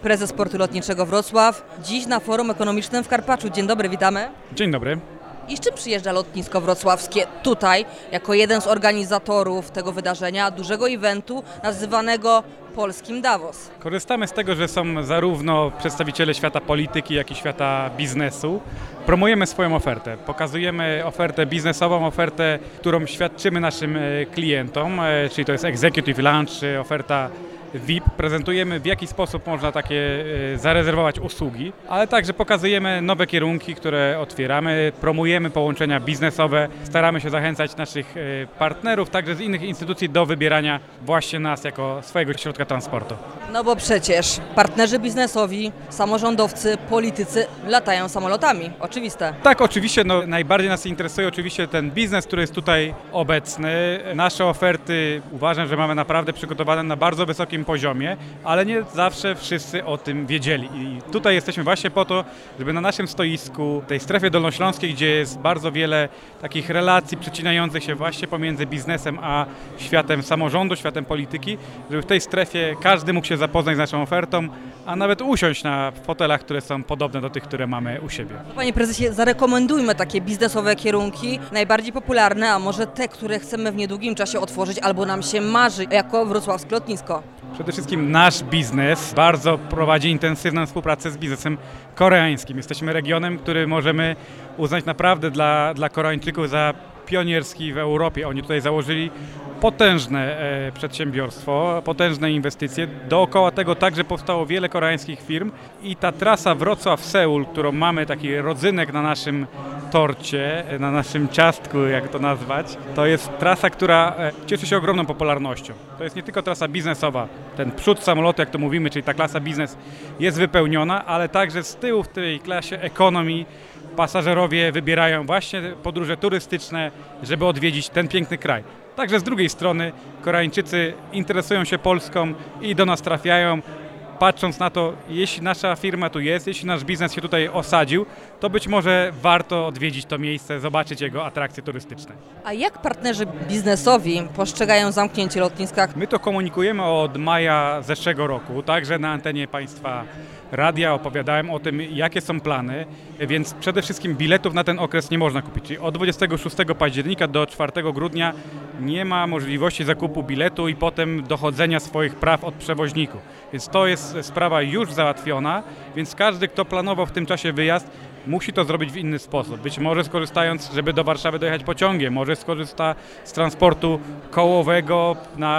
prezes Portu Lotniczego Wrocław. Dziś na Forum Ekonomicznym w Karpaczu. Dzień dobry, witamy. Dzień dobry. I z czym przyjeżdża lotnisko wrocławskie tutaj, jako jeden z organizatorów tego wydarzenia, dużego eventu nazywanego polskim Davos? Korzystamy z tego, że są zarówno przedstawiciele świata polityki, jak i świata biznesu. Promujemy swoją ofertę, pokazujemy ofertę biznesową, ofertę, którą świadczymy naszym klientom, czyli to jest Executive Lunch, oferta VIP. Prezentujemy, w jaki sposób można takie zarezerwować usługi, ale także pokazujemy nowe kierunki, które otwieramy, promujemy połączenia biznesowe, staramy się zachęcać naszych partnerów, także z innych instytucji do wybierania właśnie nas jako swojego środka transportu. No bo przecież partnerzy biznesowi, samorządowcy, politycy latają samolotami, oczywiste. Tak, oczywiście, najbardziej nas interesuje oczywiście ten biznes, który jest tutaj obecny. Nasze oferty uważam, że mamy naprawdę przygotowane na bardzo wysokim poziomie, ale nie zawsze wszyscy o tym wiedzieli. I tutaj jesteśmy właśnie po to, żeby na naszym stoisku, tej strefie dolnośląskiej, gdzie jest bardzo wiele takich relacji przecinających się właśnie pomiędzy biznesem a światem samorządu, światem polityki, żeby w tej strefie każdy mógł się zapoznać z naszą ofertą, a nawet usiąść na fotelach, które są podobne do tych, które mamy u siebie. Panie prezesie, zarekomendujmy takie biznesowe kierunki, najbardziej popularne, a może te, które chcemy w niedługim czasie otworzyć albo nam się marzy jako wrocławskie lotnisko. Przede wszystkim nasz biznes bardzo prowadzi intensywną współpracę z biznesem koreańskim. Jesteśmy regionem, który możemy uznać naprawdę dla Koreańczyków za pionierski w Europie. Oni tutaj założyli potężne przedsiębiorstwo, potężne inwestycje. Dookoła tego także powstało wiele koreańskich firm i ta trasa Wrocław-Seul, którą mamy, taki rodzynek na naszym torcie, na naszym ciastku, jak to nazwać, to jest trasa, która cieszy się ogromną popularnością. To jest nie tylko trasa biznesowa, ten przód samolotu, jak to mówimy, czyli ta klasa biznes jest wypełniona, ale także z tyłu w tej klasie economy pasażerowie wybierają właśnie podróże turystyczne, żeby odwiedzić ten piękny kraj. Także z drugiej strony Koreańczycy interesują się Polską i do nas trafiają, patrząc na to, jeśli nasza firma tu jest, jeśli nasz biznes się tutaj osadził, to być może warto odwiedzić to miejsce, zobaczyć jego atrakcje turystyczne. A jak partnerzy biznesowi postrzegają zamknięcie lotniska? My to komunikujemy od maja zeszłego roku, także na antenie Państwa Radia opowiadałem o tym, jakie są plany, więc przede wszystkim biletów na ten okres nie można kupić. Czyli od 26 października do 4 grudnia nie ma możliwości zakupu biletu i potem dochodzenia swoich praw od przewoźników. Więc to jest sprawa już załatwiona, więc każdy, kto planował w tym czasie wyjazd, musi to zrobić w inny sposób. Być może skorzystając, żeby do Warszawy dojechać pociągiem, może skorzysta z transportu kołowego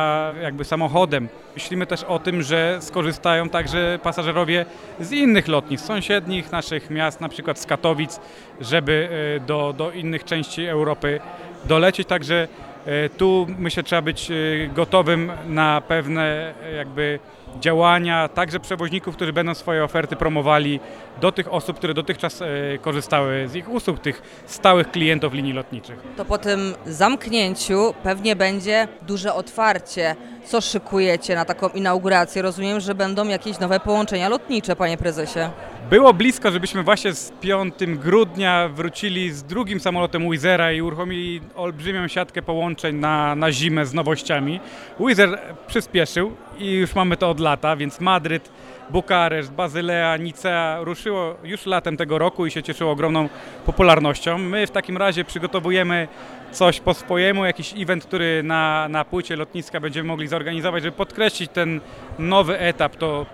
samochodem. Myślimy też o tym, że skorzystają także pasażerowie z innych lotnisk, sąsiednich naszych miast, na przykład z Katowic, żeby do innych części Europy dolecieć. Także tu myślę, trzeba być gotowym na pewne działania, także przewoźników, którzy będą swoje oferty promowali do tych osób, które dotychczas korzystały z ich usług, tych stałych klientów linii lotniczych. To po tym zamknięciu pewnie będzie duże otwarcie. Co szykujecie na taką inaugurację? Rozumiem, że będą jakieś nowe połączenia lotnicze, panie prezesie. Było blisko, żebyśmy właśnie z 5 grudnia wrócili z drugim samolotem Wizz Aira i uruchomili olbrzymią siatkę połączeń na zimę z nowościami. Wizz Air przyspieszył i już mamy to od lata, więc Madryt, Bukareszt, Bazylea, Nicea ruszyło już latem tego roku i się cieszyło ogromną popularnością. My w takim razie przygotowujemy coś po swojemu, jakiś event, który na płycie lotniska będziemy mogli zorganizować, żeby podkreślić ten nowy etap, to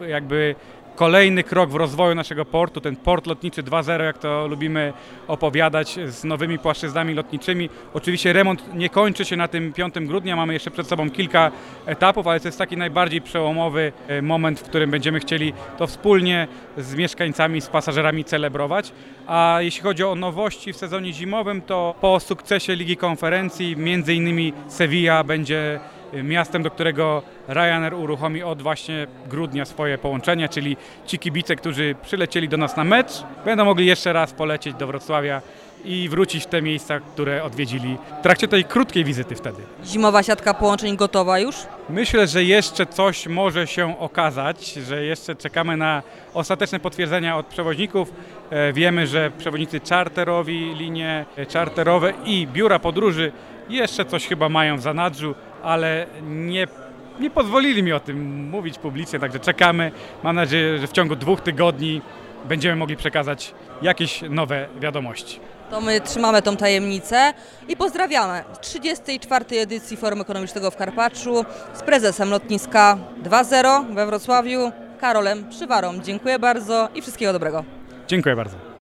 kolejny krok w rozwoju naszego portu, ten port lotniczy 2.0, jak to lubimy opowiadać, z nowymi płaszczyznami lotniczymi. Oczywiście remont nie kończy się na tym 5 grudnia, mamy jeszcze przed sobą kilka etapów, ale to jest taki najbardziej przełomowy moment, w którym będziemy chcieli to wspólnie z mieszkańcami, z pasażerami celebrować. A jeśli chodzi o nowości w sezonie zimowym, to po sukcesie Ligi Konferencji, między innymi Sevilla będzie miastem, do którego Ryanair uruchomi od właśnie grudnia swoje połączenia, czyli ci kibice, którzy przylecieli do nas na mecz, będą mogli jeszcze raz polecieć do Wrocławia i wrócić w te miejsca, które odwiedzili w trakcie tej krótkiej wizyty wtedy. Zimowa siatka połączeń gotowa już? Myślę, że jeszcze coś może się okazać, że jeszcze czekamy na ostateczne potwierdzenia od przewoźników. Wiemy, że przewoźnicy czarterowi, linie czarterowe i biura podróży jeszcze coś chyba mają w zanadrzu, ale nie nie pozwolili mi o tym mówić publicznie, także czekamy. Mam nadzieję, że w ciągu 2 tygodni będziemy mogli przekazać jakieś nowe wiadomości. To my trzymamy tą tajemnicę i pozdrawiamy z 34. edycji Forum Ekonomicznego w Karpaczu z prezesem lotniska 2.0 we Wrocławiu, Karolem Przywarą. Dziękuję bardzo i wszystkiego dobrego. Dziękuję bardzo.